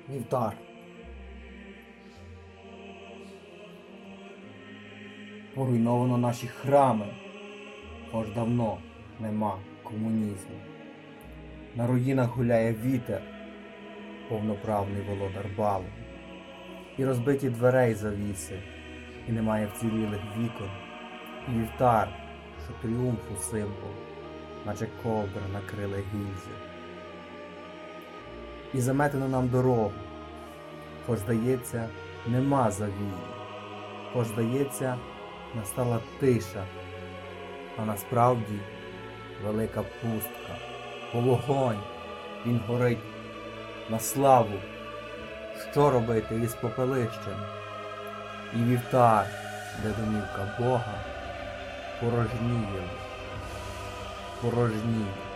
Вівтар. Поруйновано наші храми, хоч давно нема комунізму. На руїнах гуляє вітер, повноправний володар балу. І розбиті дверей завіси, і немає вцілілих вікон. І вівтар, що тріумфу символ, наче ковдра накрили гільзи. І заметено нам дорогу, хоч, здається, нема завії, хоч, здається, настала тиша, а насправді велика пустка, бо вогонь, він горить на славу. Що робити із попелищем? І вівтар, де домівка Бога, порожніє, порожніє.